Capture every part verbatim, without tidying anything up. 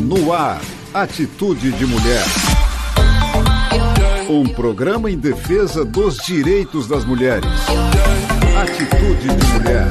No ar, Atitude de Mulher. Um programa em defesa dos direitos das mulheres. Atitude de Mulher.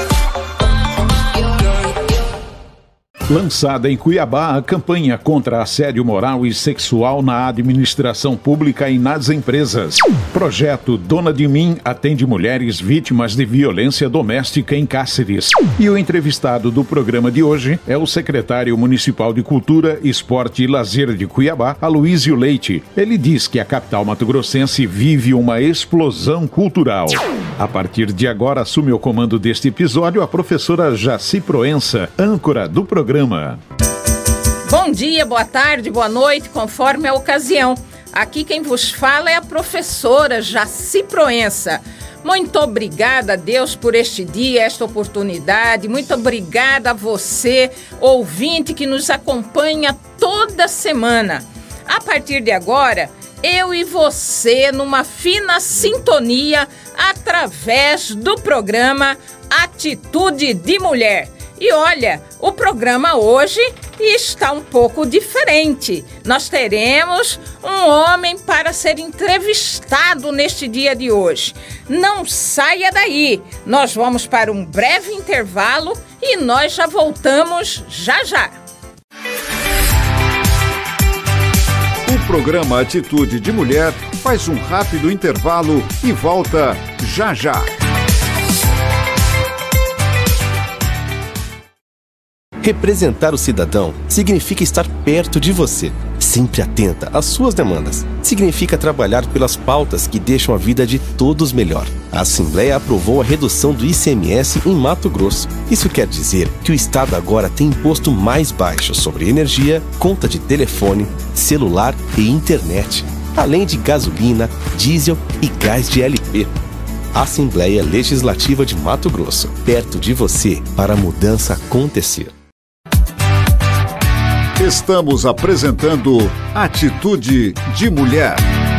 Lançada em Cuiabá, a campanha contra assédio moral e sexual na administração pública e nas empresas. Projeto Dona de Mim atende mulheres vítimas de violência doméstica em Cáceres. E o entrevistado do programa de hoje é o secretário municipal de Cultura, Esporte e Lazer de Cuiabá, Aloísio Leite. Ele diz que a capital mato-grossense vive uma explosão cultural. A partir de agora, assume o comando deste episódio a professora Jaci Proença, âncora do programa. Bom dia, boa tarde, boa noite, conforme a ocasião. Aqui quem vos fala é a professora Jaci Proença. Muito obrigada a Deus por este dia, esta oportunidade. Muito obrigada a você, ouvinte, que nos acompanha toda semana. A partir de agora, eu e você numa fina sintonia através do programa Atitude de Mulher. E olha, o programa hoje está um pouco diferente. Nós teremos um homem para ser entrevistado neste dia de hoje. Não saia daí, nós vamos para um breve intervalo e nós já voltamos já já. O programa Atitude de Mulher faz um rápido intervalo e volta já já. Representar o cidadão significa estar perto de você, sempre atenta às suas demandas. Significa trabalhar pelas pautas que deixam a vida de todos melhor. A Assembleia aprovou a redução do I C M S em Mato Grosso. Isso quer dizer que o Estado agora tem imposto mais baixo sobre energia, conta de telefone, celular e internet, além de gasolina, diesel e gás de L P. Assembleia Legislativa de Mato Grosso, perto de você para a mudança acontecer. Estamos apresentando Atitude de Mulher.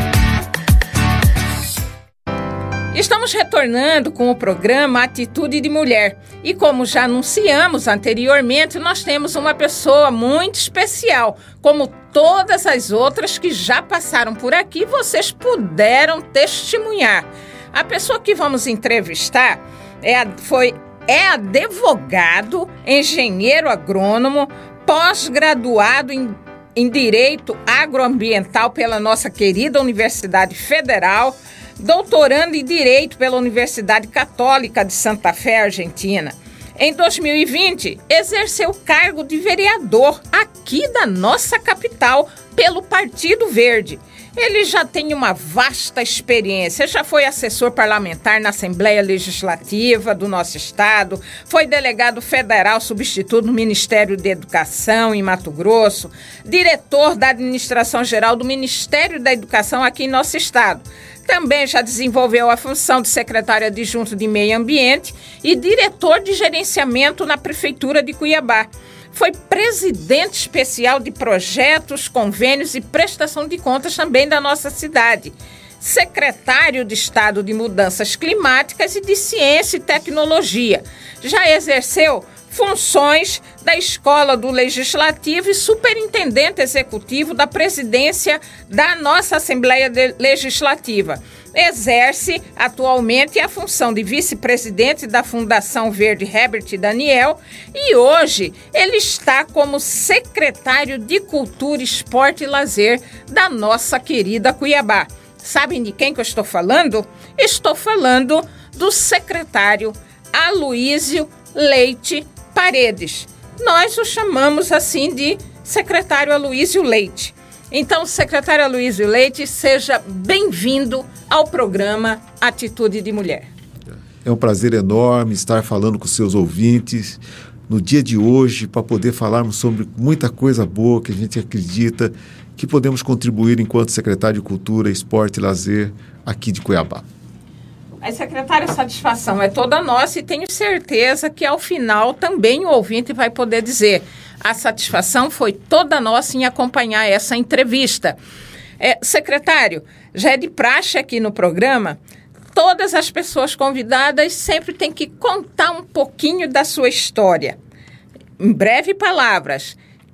Estamos retornando com o programa Atitude de Mulher. E como já anunciamos anteriormente, nós temos uma pessoa muito especial, como todas as outras que já passaram por aqui, vocês puderam testemunhar. A pessoa que vamos entrevistar é, foi, é advogado, engenheiro agrônomo, pós-graduado em, em Direito Agroambiental pela nossa querida Universidade Federal, doutorando em Direito pela Universidade Católica de Santa Fé, Argentina. Em dois mil e vinte, exerceu o cargo de vereador aqui da nossa capital pelo Partido Verde. Ele já tem uma vasta experiência, já foi assessor parlamentar na Assembleia Legislativa do nosso estado, foi delegado federal substituto no Ministério da Educação em Mato Grosso, diretor da Administração Geral do Ministério da Educação aqui em nosso estado. Também já desenvolveu a função de secretário adjunto de Meio Ambiente e diretor de gerenciamento na Prefeitura de Cuiabá. Foi presidente especial de projetos, convênios e prestação de contas também da nossa cidade. Secretário de Estado de Mudanças Climáticas e de Ciência e Tecnologia. Já exerceu funções da Escola do Legislativo e superintendente executivo da presidência da nossa Assembleia Legislativa. Exerce atualmente a função de vice-presidente da Fundação Verde Herbert Daniel e hoje ele está como secretário de Cultura, Esporte e Lazer da nossa querida Cuiabá. Sabem de quem que eu estou falando? Estou falando do secretário Aloísio Leite Paredes. Nós o chamamos assim de secretário Aloísio Leite. Então, secretário Aloísio Leite, seja bem-vindo ao programa Atitude de Mulher. É um prazer enorme estar falando com seus ouvintes no dia de hoje para poder falarmos sobre muita coisa boa que a gente acredita que podemos contribuir enquanto secretário de Cultura, Esporte e Lazer aqui de Cuiabá. Mas, secretária, a satisfação é toda nossa e tenho certeza que, ao final, também o ouvinte vai poder dizer a satisfação foi toda nossa em acompanhar essa entrevista. É, secretário, já é de praxe aqui no programa, todas as pessoas convidadas sempre têm que contar um pouquinho da sua história. Em breve palavras,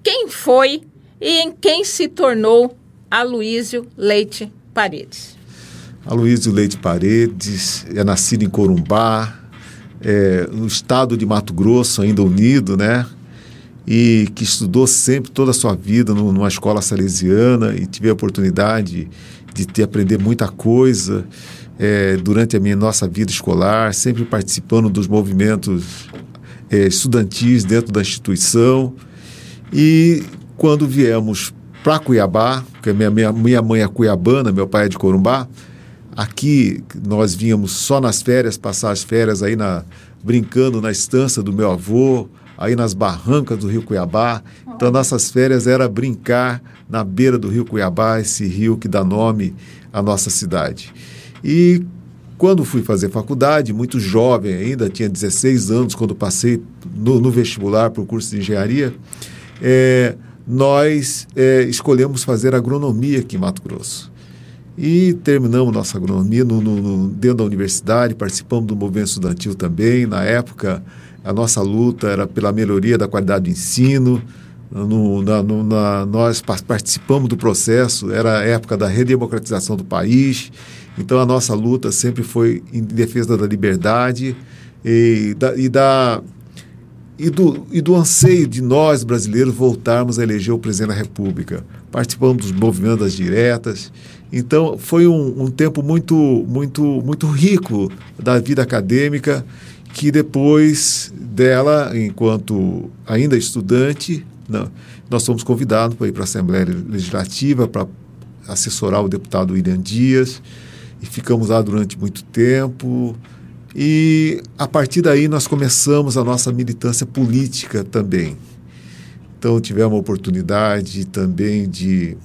quem foi e em quem se tornou Aloísio Leite Paredes. Aloísio Leite Paredes é nascido em Corumbá, é, no estado de Mato Grosso, ainda unido, né? E que estudou sempre toda a sua vida no, numa escola salesiana e tive a oportunidade de ter aprender muita coisa é, durante a minha nossa vida escolar, sempre participando dos movimentos é, estudantis dentro da instituição. E quando viemos para Cuiabá, porque minha, minha, minha mãe é cuiabana, meu pai é de Corumbá, aqui nós vínhamos só nas férias, passar as férias aí na, brincando na estância do meu avô, aí nas barrancas do Rio Cuiabá. Então, nossas férias era brincar na beira do Rio Cuiabá, esse rio que dá nome à nossa cidade. E quando fui fazer faculdade, muito jovem ainda, tinha dezesseis anos, quando passei no, no vestibular para o curso de engenharia, é, nós é, escolhemos fazer agronomia aqui em Mato Grosso. E terminamos nossa agronomia no, no, no, dentro da universidade, participamos do movimento estudantil também. Na época, a nossa luta era pela melhoria da qualidade do ensino. No, na, no, na, nós participamos do processo, era a época da redemocratização do país. Então, a nossa luta sempre foi em defesa da liberdade e, da, e, da, e, do, e do anseio de nós, brasileiros, voltarmos a eleger o presidente da República. Participamos dos movimentos das diretas. Então, foi um, um tempo muito, muito, muito rico da vida acadêmica, que depois dela, enquanto ainda estudante, não, nós fomos convidados para ir para a Assembleia Legislativa, para assessorar o deputado William Dias, e ficamos lá durante muito tempo. E, a partir daí, nós começamos a nossa militância política também. Então, tivemos a oportunidade também de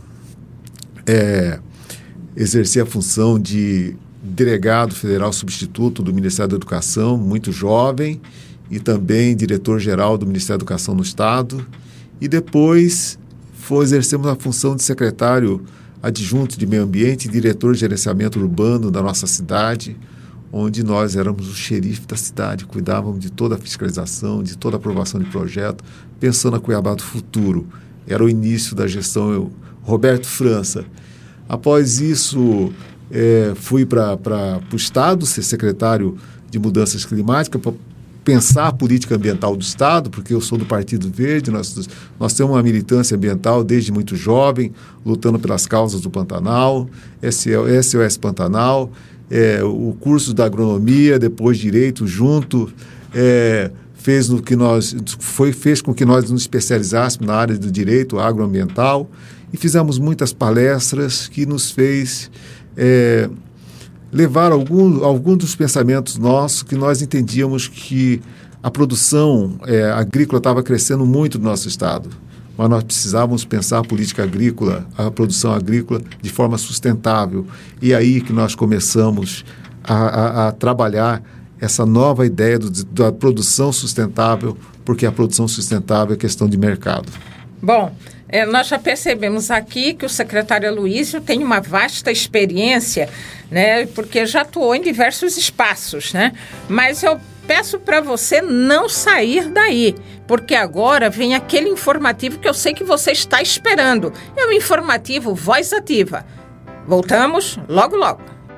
é, exercer a função de delegado federal substituto do Ministério da Educação, muito jovem, e também diretor-geral do Ministério da Educação no Estado. E depois foi, exercemos a função de secretário adjunto de Meio Ambiente e diretor de gerenciamento urbano da nossa cidade, onde nós éramos o xerife da cidade, cuidávamos de toda a fiscalização, de toda a aprovação de projeto, pensando a Cuiabá do futuro. Era o início da gestão Roberto França. Após isso, é, fui para o Estado, ser secretário de Mudanças Climáticas, para pensar a política ambiental do Estado, porque eu sou do Partido Verde, nós, nós temos uma militância ambiental desde muito jovem, lutando pelas causas do Pantanal, S O S Pantanal, é, o curso da agronomia, depois direito junto, é, fez, no que nós, foi, fez com que nós nos especializássemos na área do direito agroambiental e fizemos muitas palestras que nos fez é, levar algum, algum dos pensamentos nossos, que nós entendíamos que a produção é, agrícola estava crescendo muito no nosso estado, mas nós precisávamos pensar a política agrícola, a produção agrícola de forma sustentável. E aí que nós começamos a, a, a trabalhar essa nova ideia do, da produção sustentável, porque a produção sustentável é questão de mercado. Bom, é, nós já percebemos aqui que o secretário Aloísio tem uma vasta experiência, né, porque já atuou em diversos espaços, né? Mas eu peço para você não sair daí, porque agora vem aquele informativo que eu sei que você está esperando. É o informativo Voz Ativa. Voltamos logo, logo.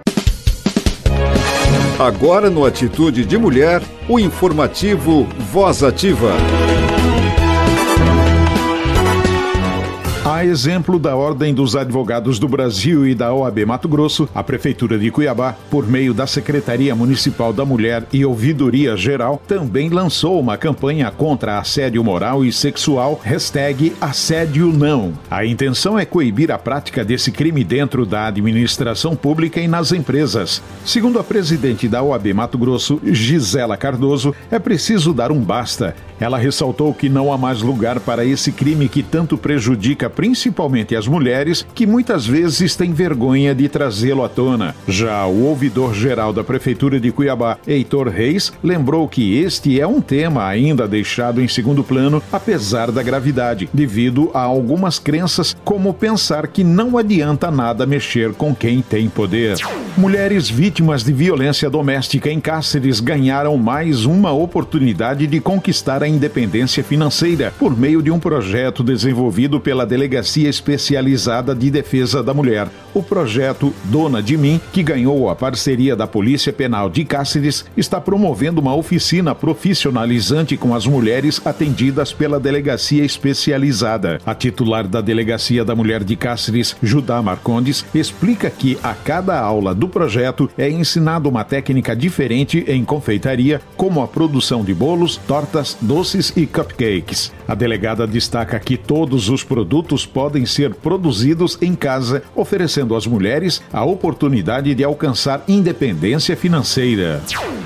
Agora no Atitude de Mulher, o informativo Voz Ativa. A exemplo da Ordem dos Advogados do Brasil e da O A B Mato Grosso, a Prefeitura de Cuiabá, por meio da Secretaria Municipal da Mulher e Ouvidoria Geral, também lançou uma campanha contra assédio moral e sexual, hashtag Assédio Não. A intenção é coibir a prática desse crime dentro da administração pública e nas empresas. Segundo a presidente da O A B Mato Grosso, Gisela Cardoso, é preciso dar um basta. Ela ressaltou que não há mais lugar para esse crime que tanto prejudica a principalmente as mulheres, que muitas vezes têm vergonha de trazê-lo à tona. Já o ouvidor-geral da Prefeitura de Cuiabá, Heitor Reis, lembrou que este é um tema ainda deixado em segundo plano, apesar da gravidade, devido a algumas crenças, como pensar que não adianta nada mexer com quem tem poder. Mulheres vítimas de violência doméstica em Cáceres ganharam mais uma oportunidade de conquistar a independência financeira por meio de um projeto desenvolvido pela Delegacia Especializada de Defesa da Mulher. O projeto Dona de Mim, que ganhou a parceria da Polícia Penal de Cáceres, está promovendo uma oficina profissionalizante com as mulheres atendidas pela Delegacia Especializada. A titular da Delegacia da Mulher de Cáceres, Judá Marcondes, explica que a cada aula do projeto é ensinada uma técnica diferente em confeitaria, como a produção de bolos, tortas, doces e cupcakes. A delegada destaca que todos os produtos podem ser produzidos em casa, oferecendo às mulheres a oportunidade de alcançar independência financeira.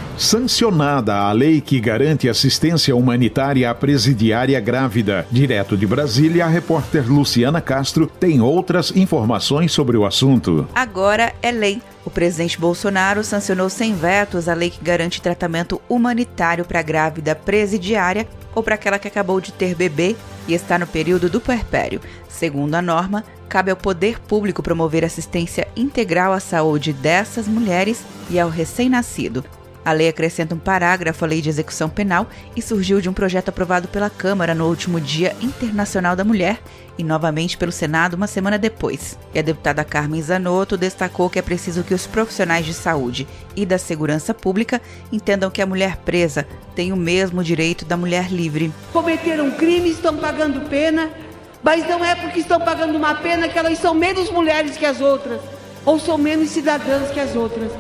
Sancionada a lei que garante assistência humanitária à presidiária grávida. Direto de Brasília, a repórter Luciana Castro tem outras informações sobre o assunto. Agora é lei. O presidente Bolsonaro sancionou sem vetos a lei que garante tratamento humanitário para a grávida presidiária ou para aquela que acabou de ter bebê e está no período do puerpério. Segundo a norma, cabe ao poder público promover assistência integral à saúde dessas mulheres e ao recém-nascido. A lei acrescenta um parágrafo à Lei de Execução Penal e surgiu de um projeto aprovado pela Câmara no último Dia Internacional da Mulher e novamente pelo Senado uma semana depois. E a deputada Carmen Zanotto destacou que é preciso que os profissionais de saúde e da segurança pública entendam que a mulher presa tem o mesmo direito da mulher livre. Cometeram crime, estão pagando pena, mas não é porque estão pagando uma pena que elas são menos mulheres que as outras ou são menos cidadãs que as outras.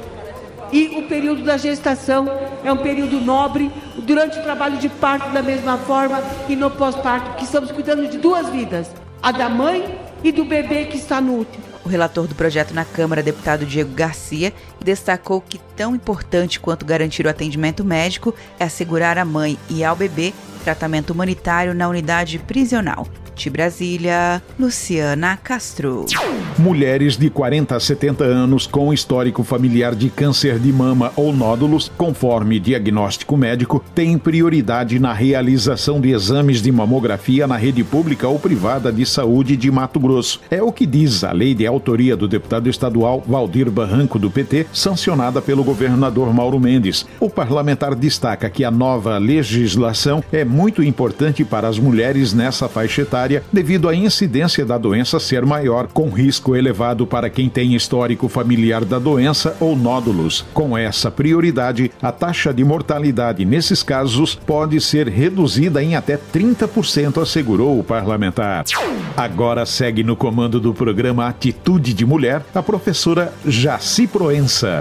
E o período da gestação é um período nobre, durante o trabalho de parto da mesma forma e no pós-parto, que estamos cuidando de duas vidas, a da mãe e do bebê que está no útero. O relator do projeto na Câmara, deputado Diego Garcia, destacou que tão importante quanto garantir o atendimento médico é assegurar à mãe e ao bebê tratamento humanitário na unidade prisional. De Brasília, Luciana Castro. Mulheres de quarenta a setenta anos com histórico familiar de câncer de mama ou nódulos, conforme diagnóstico médico, têm prioridade na realização de exames de mamografia na rede pública ou privada de saúde de Mato Grosso. É o que diz a lei de autoria do deputado estadual Valdir Barranco, do P T, sancionada pelo governador Mauro Mendes. O parlamentar destaca que a nova legislação é muito importante para as mulheres nessa faixa etária, devido à incidência da doença ser maior, com risco elevado para quem tem histórico familiar da doença ou nódulos. Com essa prioridade, a taxa de mortalidade nesses casos pode ser reduzida em até trinta por cento, assegurou o parlamentar. Agora segue no comando do programa Atitude de Mulher a professora Jaci Proença.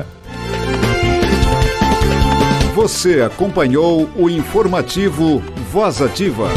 Você acompanhou o informativo Voz Ativa.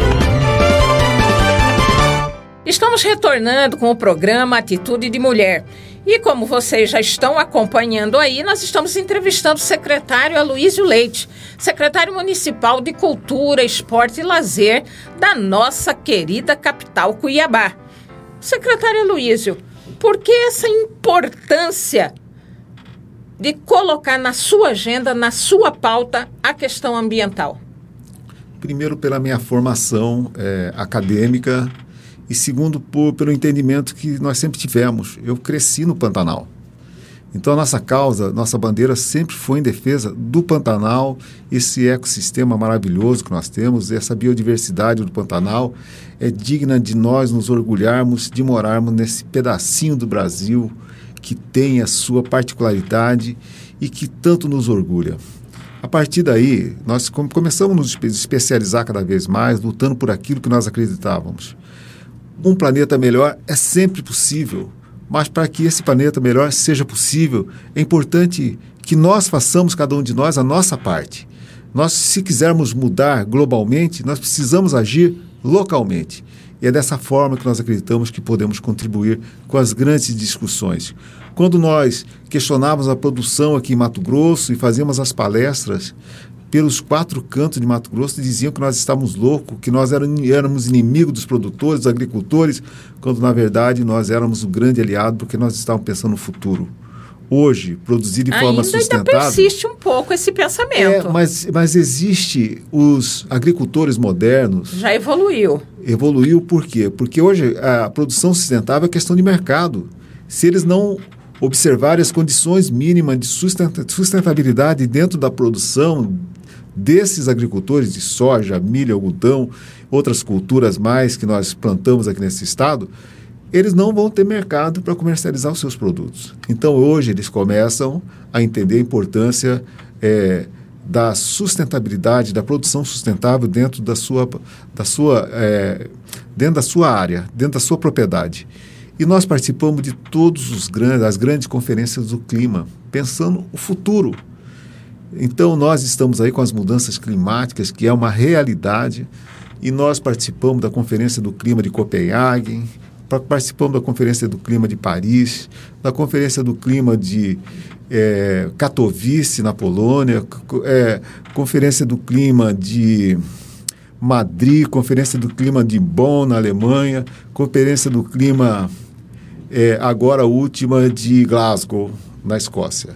Estamos retornando com o programa Atitude de Mulher. E como vocês já estão acompanhando aí, nós estamos entrevistando o secretário Aloísio Leite, secretário municipal de Cultura, Esporte e Lazer da nossa querida capital Cuiabá. Secretário Aloísio, por que essa importância de colocar na sua agenda, na sua pauta, a questão ambiental? Primeiro, pela minha formação é, acadêmica, e segundo, por, pelo entendimento que nós sempre tivemos. Eu cresci no Pantanal. Então, a nossa causa, nossa bandeira sempre foi em defesa do Pantanal, esse ecossistema maravilhoso que nós temos, essa biodiversidade do Pantanal é digna de nós nos orgulharmos de morarmos nesse pedacinho do Brasil que tem a sua particularidade e que tanto nos orgulha. A partir daí, nós começamos a nos especializar cada vez mais, lutando por aquilo que nós acreditávamos. Um planeta melhor é sempre possível, mas para que esse planeta melhor seja possível, é importante que nós façamos, cada um de nós, a nossa parte. Nós, se quisermos mudar globalmente, nós precisamos agir localmente. E é dessa forma que nós acreditamos que podemos contribuir com as grandes discussões. Quando nós questionávamos a produção aqui em Mato Grosso e fazíamos as palestras, pelos quatro cantos de Mato Grosso, diziam que nós estávamos loucos, que nós éramos inimigos dos produtores, dos agricultores, quando na verdade nós éramos o grande aliado, porque nós estávamos pensando no futuro. Hoje, produzir de ainda forma sustentável... Ainda persiste um pouco esse pensamento. É, mas, mas existe os agricultores modernos... Já evoluiu. Evoluiu por quê? Porque hoje a produção sustentável é questão de mercado. Se eles não observarem as condições mínimas de sustentabilidade dentro da produção desses agricultores de soja, milho, algodão, outras culturas mais que nós plantamos aqui nesse estado, eles não vão ter mercado para comercializar os seus produtos. Então, hoje, eles começam a entender a importância é, da sustentabilidade, da produção sustentável dentro da sua, da sua, é, dentro da sua área, dentro da sua propriedade. E nós participamos de todas os grandes, as grandes conferências do clima, pensando o futuro. Então, nós estamos aí com as mudanças climáticas, que é uma realidade, e nós participamos da Conferência do Clima de Copenhague, participamos da Conferência do Clima de Paris, da Conferência do Clima de é, Katowice, na Polônia, é, Conferência do Clima de Madrid, Conferência do Clima de Bonn, na Alemanha, Conferência do Clima, é, agora a última, de Glasgow, na Escócia.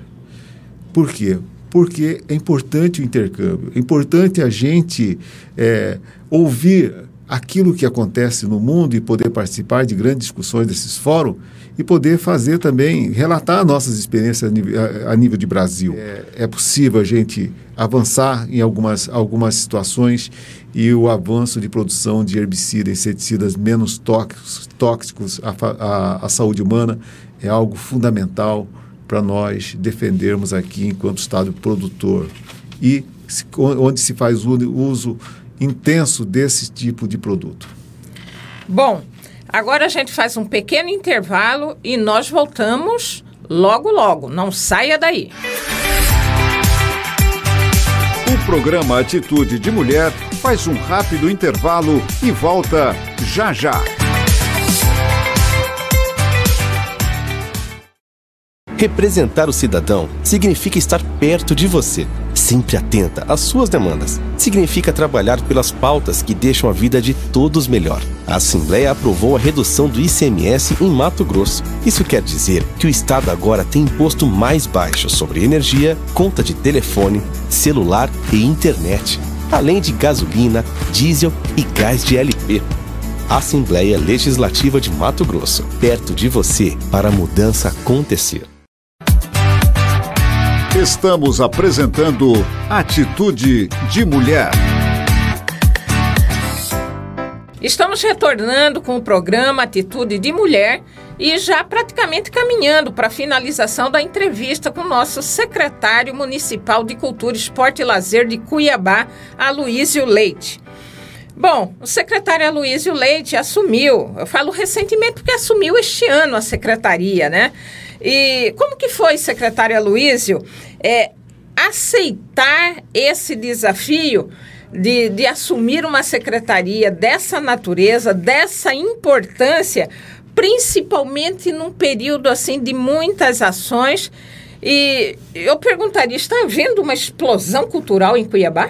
Por quê? Porque é importante o intercâmbio, é importante a gente é, ouvir aquilo que acontece no mundo e poder participar de grandes discussões desses fóruns e poder fazer também, relatar nossas experiências a nível, a, a nível de Brasil. É, é possível a gente avançar em algumas, algumas situações e o avanço de produção de herbicidas e inseticidas menos tóxicos, tóxicos à, à, à saúde humana é algo fundamental para nós defendermos aqui enquanto Estado produtor e se, onde se faz uso intenso desse tipo de produto. Bom, agora a gente faz um pequeno intervalo e nós voltamos logo, logo. Não saia daí. O programa Atitude de Mulher faz um rápido intervalo e volta já já. Representar o cidadão significa estar perto de você, sempre atenta às suas demandas. Significa trabalhar pelas pautas que deixam a vida de todos melhor. A Assembleia aprovou a redução do I C M S em Mato Grosso. Isso quer dizer que o Estado agora tem imposto mais baixo sobre energia, conta de telefone, celular e internet, além de gasolina, diesel e gás de L P. Assembleia Legislativa de Mato Grosso, perto de você para a mudança acontecer. Estamos apresentando Atitude de Mulher. Estamos retornando com o programa Atitude de Mulher e já praticamente caminhando para a finalização da entrevista com o nosso secretário municipal de Cultura, Esporte e Lazer de Cuiabá, Aloísio Leite. Bom, o secretário Aloísio Leite assumiu, eu falo recentemente porque assumiu este ano a secretaria, né? E como que foi, secretário Aloísio, é, aceitar esse desafio de, de assumir uma secretaria dessa natureza, dessa importância, principalmente num período assim de muitas ações? E eu perguntaria, está havendo uma explosão cultural em Cuiabá?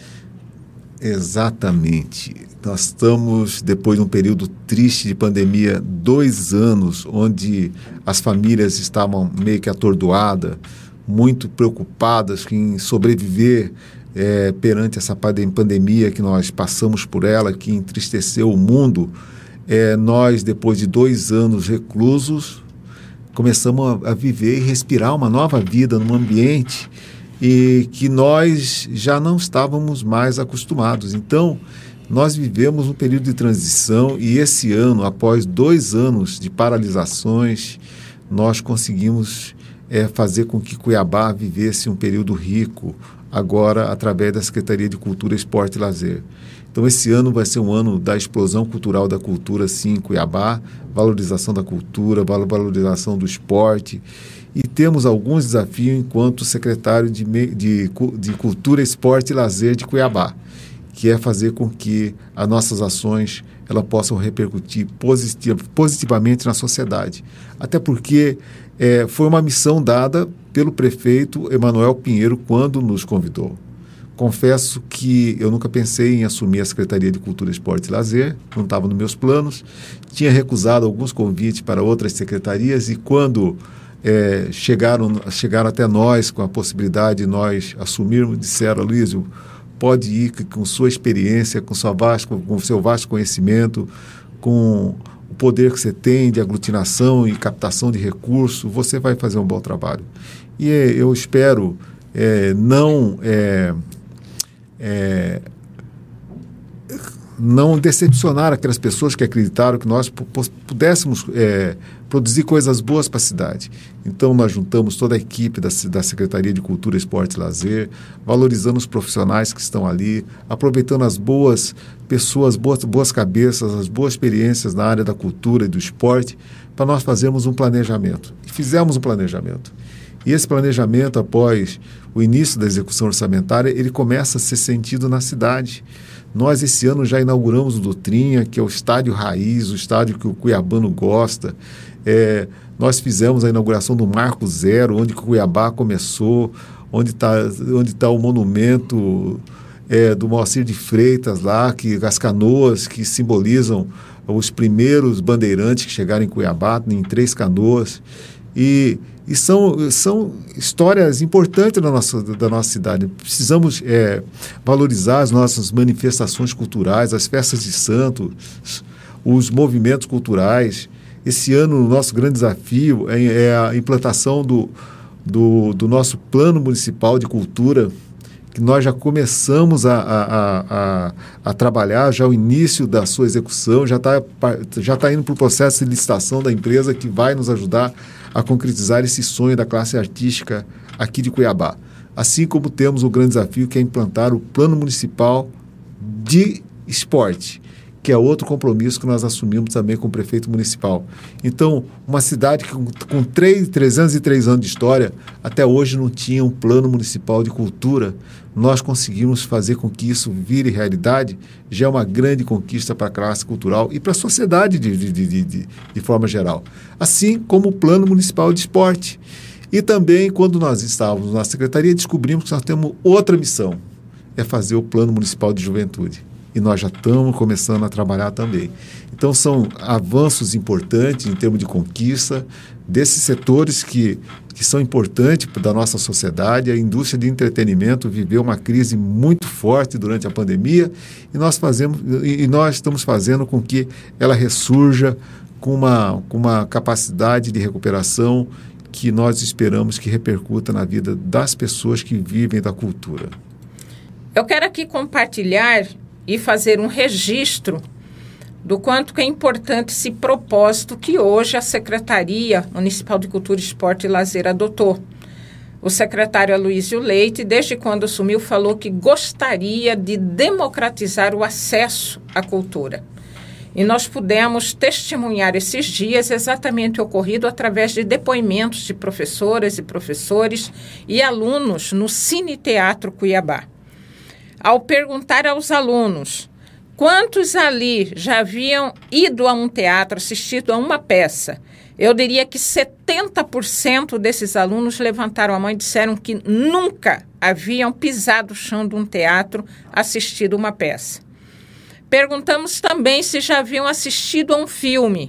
Exatamente. Nós estamos, depois de um período triste de pandemia, dois anos onde as famílias estavam meio que atordoadas, muito preocupadas em sobreviver é, perante essa pandemia que nós passamos por ela, que entristeceu o mundo. É, nós, depois de dois anos reclusos, começamos a, a viver e respirar uma nova vida num ambiente e que nós já não estávamos mais acostumados. Então, nós vivemos um período de transição e esse ano, após dois anos de paralisações, nós conseguimos é, fazer com que Cuiabá vivesse um período rico, agora através da Secretaria de Cultura, Esporte e Lazer. Então, esse ano vai ser um ano da explosão cultural da cultura, sim, em Cuiabá, valorização da cultura, valorização do esporte. E temos alguns desafios enquanto secretário de, de, de Cultura, Esporte e Lazer de Cuiabá, que é fazer com que as nossas ações elas possam repercutir positiv, positivamente na sociedade. Até porque é, foi uma missão dada pelo prefeito Emanuel Pinheiro quando nos convidou. confesso que eu nunca pensei em assumir a Secretaria de Cultura, Esporte e Lazer, não estava nos meus planos. Tinha recusado alguns convites para outras secretarias e quando é, chegaram, chegaram até nós com a possibilidade de nós assumirmos, disseram: Aloysio, pode ir com sua experiência, com sua vasto, com seu vasto conhecimento, com o poder que você tem de aglutinação e captação de recursos, você vai fazer um bom trabalho. E é, eu espero é, não... É, É, não decepcionar aquelas pessoas que acreditaram que nós pudéssemos é, produzir coisas boas para a cidade. Então, nós juntamos toda a equipe da, da Secretaria de Cultura, Esporte e Lazer, valorizando os profissionais que estão ali, aproveitando as boas pessoas, boas, boas cabeças, as boas experiências na área da cultura e do esporte, para nós fazermos um planejamento. E fizemos um planejamento. E esse planejamento, após o início da execução orçamentária, ele começa a ser sentido na cidade. Nós, esse ano, já inauguramos o Doutrinha, que é o estádio raiz, o estádio que o cuiabano gosta. É, nós fizemos a inauguração do Marco Zero, onde o Cuiabá começou, onde está onde tá o monumento é, do Moacir de Freitas lá, que, as canoas que simbolizam os primeiros bandeirantes que chegaram em Cuiabá, em Três Canoas. E... E são, são histórias importantes da nossa, da nossa cidade. Precisamos é, valorizar as nossas manifestações culturais, as festas de santos, os movimentos culturais. Esse ano, o nosso grande desafio é, é a implantação do, do, do nosso Plano Municipal de Cultura, que nós já começamos a, a, a, a trabalhar, já o início da sua execução, já está já tá indo para o processo de licitação da empresa que vai nos ajudar a concretizar esse sonho da classe artística aqui de Cuiabá. Assim como temos o grande desafio que é implantar o Plano Municipal de Esporte, que é outro compromisso que nós assumimos também com o prefeito municipal. Então, uma cidade que com, com três, trezentos e três anos de história, até hoje não tinha um plano municipal de cultura, nós conseguimos fazer com que isso vire realidade, já é uma grande conquista para a classe cultural e para a sociedade de, de, de, de, de forma geral. Assim como o Plano Municipal de Esporte. E também, quando nós estávamos na Secretaria, descobrimos que nós temos outra missão, é fazer o Plano Municipal de Juventude. E nós já estamos começando a trabalhar também. Então, são avanços importantes em termos de conquista desses setores que, que são importantes da nossa sociedade. A indústria de entretenimento viveu uma crise muito forte durante a pandemia e nós, fazemos, e nós estamos fazendo com que ela ressurja com uma, com uma capacidade de recuperação que nós esperamos que repercuta na vida das pessoas que vivem da cultura. Eu quero aqui compartilhar e fazer um registro do quanto que é importante esse propósito que hoje a Secretaria Municipal de Cultura, Esporte e Lazer adotou. O secretário Aloysio Leite, desde quando assumiu, falou que gostaria de democratizar o acesso à cultura. E nós pudemos testemunhar esses dias exatamente o ocorrido através de depoimentos de professoras e professores e alunos no Cine Teatro Cuiabá. Ao perguntar aos alunos quantos ali já haviam ido a um teatro, assistido a uma peça, eu diria que setenta por cento desses alunos levantaram a mão e disseram que nunca haviam pisado o chão de um teatro, assistido uma peça. Perguntamos também se já haviam assistido a um filme.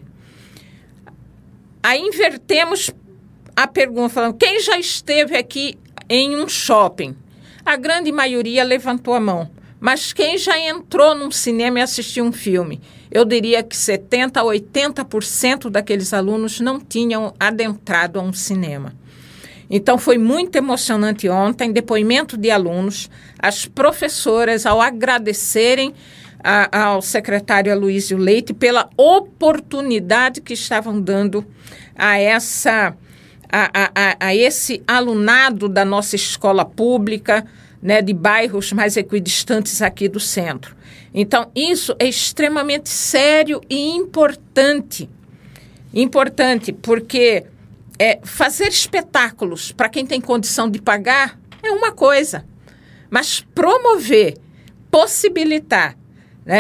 Aí invertemos a pergunta, falando, quem já esteve aqui em um shopping? A grande maioria levantou a mão. Mas quem já entrou num cinema e assistiu um filme? Eu diria que setenta por cento a oitenta por cento daqueles alunos não tinham adentrado a um cinema. Então, foi muito emocionante ontem, depoimento de alunos, as professoras, ao agradecerem a, ao secretário Aloysio Leite pela oportunidade que estavam dando a essa... A, a, a esse alunado da nossa escola pública, né, de bairros mais equidistantes aqui do centro. Então, isso é extremamente sério e importante. Importante porque é, fazer espetáculos para quem tem condição de pagar é uma coisa, mas promover, possibilitar, né,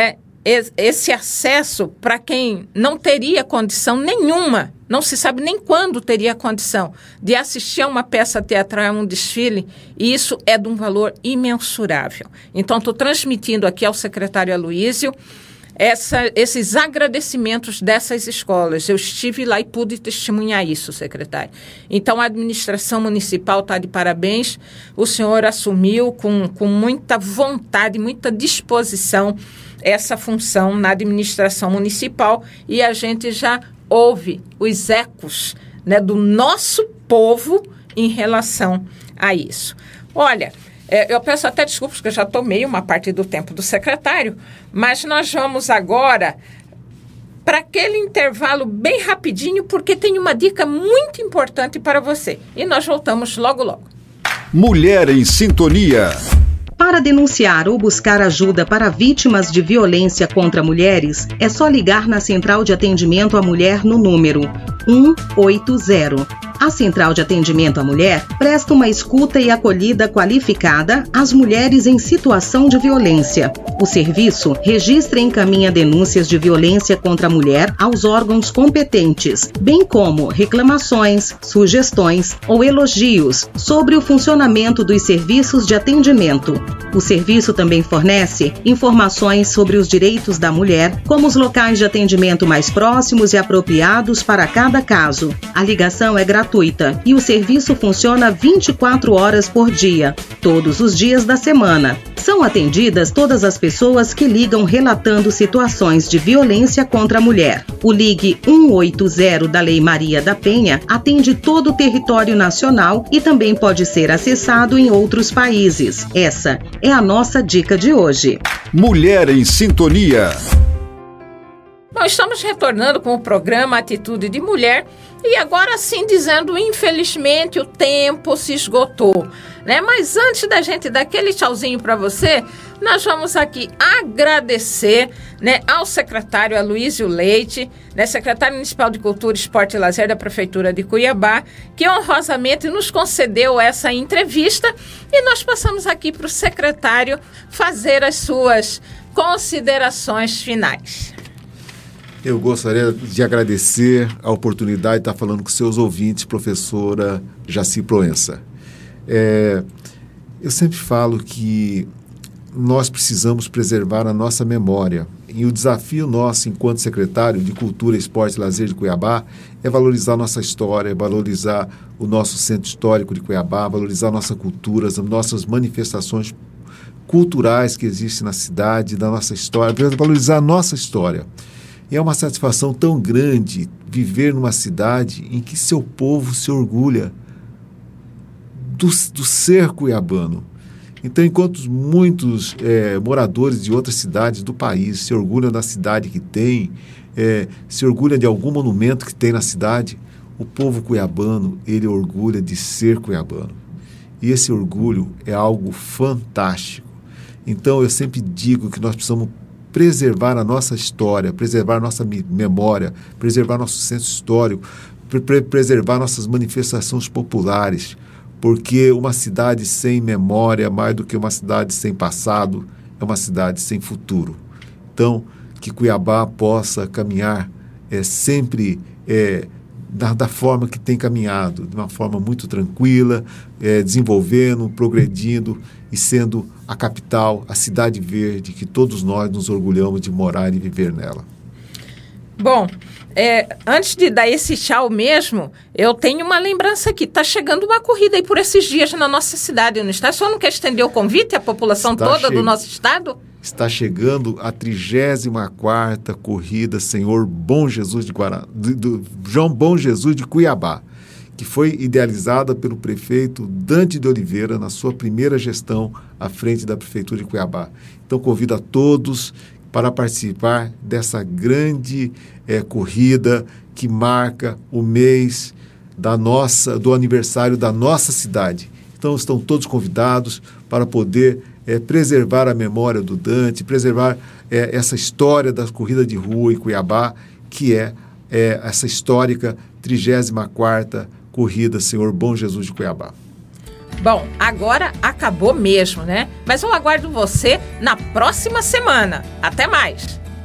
esse acesso para quem não teria condição nenhuma, não se sabe nem quando teria condição de assistir a uma peça teatral, a um desfile, e isso é de um valor imensurável. Então, estou transmitindo aqui ao secretário Aloísio essa, esses agradecimentos dessas escolas. Eu estive lá e pude testemunhar isso, secretário. Então, a administração municipal está de parabéns. O senhor assumiu com, com muita vontade, muita disposição essa função na administração municipal, e a gente já ouve os ecos, né, do nosso povo em relação a isso. Olha, é, eu peço até desculpas que eu já tomei uma parte do tempo do secretário, mas nós vamos agora para aquele intervalo bem rapidinho, porque tem uma dica muito importante para você. E nós voltamos logo, logo. Mulher em Sintonia. Para denunciar ou buscar ajuda para vítimas de violência contra mulheres, é só ligar na Central de Atendimento à Mulher no número um oito zero. A Central de Atendimento à Mulher presta uma escuta e acolhida qualificada às mulheres em situação de violência. O serviço registra e encaminha denúncias de violência contra a mulher aos órgãos competentes, bem como reclamações, sugestões ou elogios sobre o funcionamento dos serviços de atendimento. O serviço também fornece informações sobre os direitos da mulher, como os locais de atendimento mais próximos e apropriados para cada caso. A ligação é gratuita e o serviço funciona vinte e quatro horas por dia, todos os dias da semana. São atendidas todas as pessoas que ligam relatando situações de violência contra a mulher. O Ligue um oito zero da Lei Maria da Penha atende todo o território nacional e também pode ser acessado em outros países. Essa é a nossa dica de hoje. Mulher em Sintonia. Bom, estamos retornando com o programa Atitude de Mulher e agora sim dizendo, infelizmente, o tempo se esgotou, né? Mas antes da gente dar aquele tchauzinho para você, nós vamos aqui agradecer, né, ao secretário Aloísio Leite, né, secretário municipal de Cultura, Esporte e Lazer da Prefeitura de Cuiabá, que honrosamente nos concedeu essa entrevista, e nós passamos aqui para o secretário fazer as suas considerações finais. Eu gostaria de agradecer a oportunidade de estar falando com seus ouvintes, professora Jaci Proença. É, eu sempre falo que nós precisamos preservar a nossa memória. E o desafio nosso, enquanto secretário de Cultura, Esporte e Lazer de Cuiabá, é valorizar a nossa história, é valorizar o nosso centro histórico de Cuiabá, valorizar a nossa cultura, as nossas manifestações culturais que existem na cidade, da nossa história, valorizar a nossa história. E é uma satisfação tão grande viver numa cidade em que seu povo se orgulha do, do ser cuiabano. Então, enquanto muitos é, moradores de outras cidades do país se orgulham da cidade que tem, é, se orgulham de algum monumento que tem na cidade, o povo cuiabano, ele orgulha de ser cuiabano. E esse orgulho é algo fantástico. Então, eu sempre digo que nós precisamos preservar a nossa história, preservar a nossa memória, preservar nosso senso histórico, pre- preservar nossas manifestações populares, porque uma cidade sem memória, mais do que uma cidade sem passado, é uma cidade sem futuro. Então, que Cuiabá possa caminhar é, sempre é, da, da forma que tem caminhado, de uma forma muito tranquila, é, desenvolvendo, progredindo e sendo a capital, a cidade verde, que todos nós nos orgulhamos de morar e viver nela. Bom, é, antes de dar esse tchau mesmo, eu tenho uma lembrança aqui. Está chegando uma corrida aí por esses dias na nossa cidade, não está? O senhor não quer estender o convite à população está toda che- do nosso estado? Está chegando a trigésima quarta corrida Senhor Bom Jesus de Guará, do, do João Bom Jesus de Cuiabá, que foi idealizada pelo prefeito Dante de Oliveira na sua primeira gestão à frente da Prefeitura de Cuiabá. Então, convido a todos para participar dessa grande é, corrida que marca o mês da nossa, do aniversário da nossa cidade. Então, estão todos convidados para poder é, preservar a memória do Dante, preservar é, essa história da corrida de rua em Cuiabá, que é, é essa histórica trigésima quarta corrida Senhor Bom Jesus de Cuiabá. Bom, agora acabou mesmo, né? Mas eu aguardo você na próxima semana. Até mais!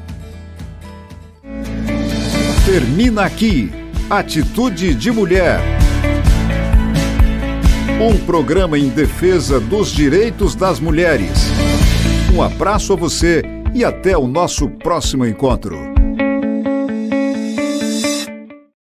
Termina aqui Atitude de Mulher. Um programa em defesa dos direitos das mulheres. Um abraço a você e até o nosso próximo encontro.